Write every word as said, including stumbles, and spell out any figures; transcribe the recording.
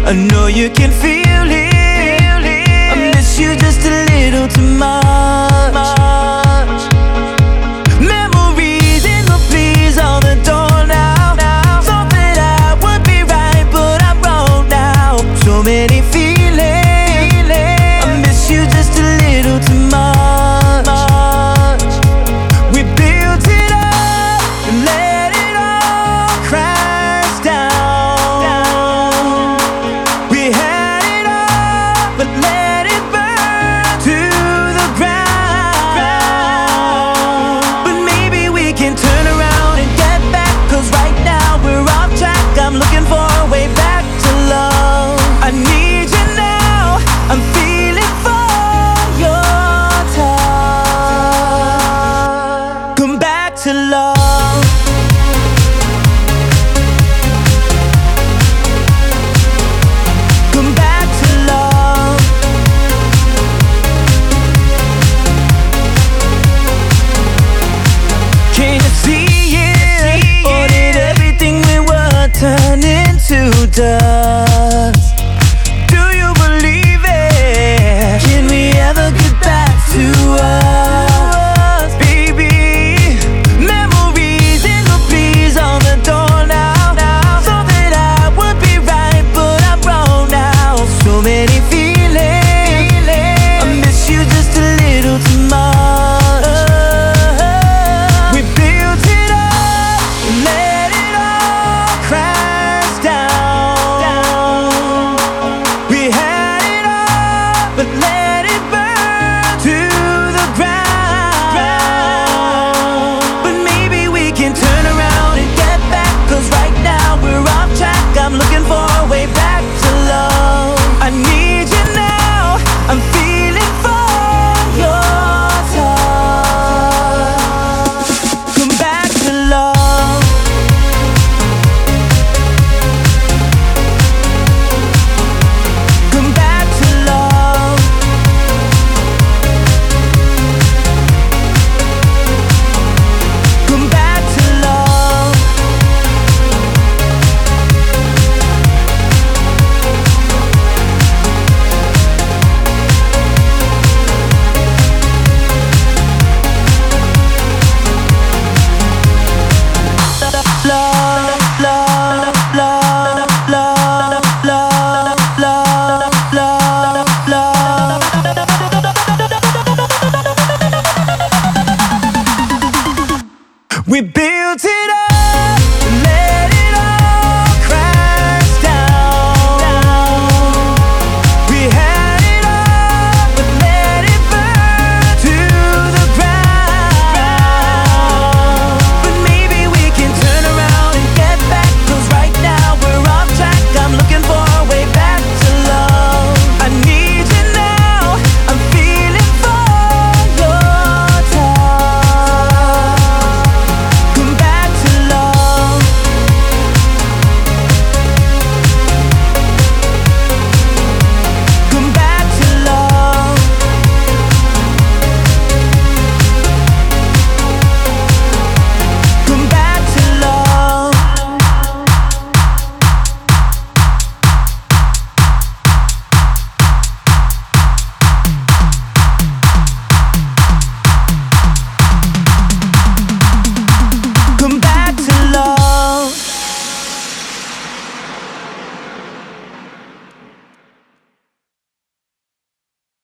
I know you can feel it. I miss you just a little too much. Memories in the please on the door now. Thought that I would be right, but I'm wrong now. So many feelings, I miss you just a little too much. We built it up and let it all crash down. We had it all, but let it burn to the ground. But maybe we can turn around and get back, 'cause right now we're off track. I'm looking for a way back to love. I need you now, I'm feeling for your touch. Come back to love. Come back to love. Can you see it? Or did everything we were turn into dust? Do you believe it? Can we ever get back to us, baby? Memories in the please on the door now. Thought that I would be right, but I'm wrong now. So many feelings, I miss you just a little too much. We built it up, let it all crash down. We had it all, but let it burn to the ground. But maybe we can turn around and get back, 'cause right now we're off track. I'm looking for a way back to love. I need you now, I'm feeling for your touch. Come back to love. Come back to love. Come back to love. Love, love, love, love, love, love, love, love. We built it up, let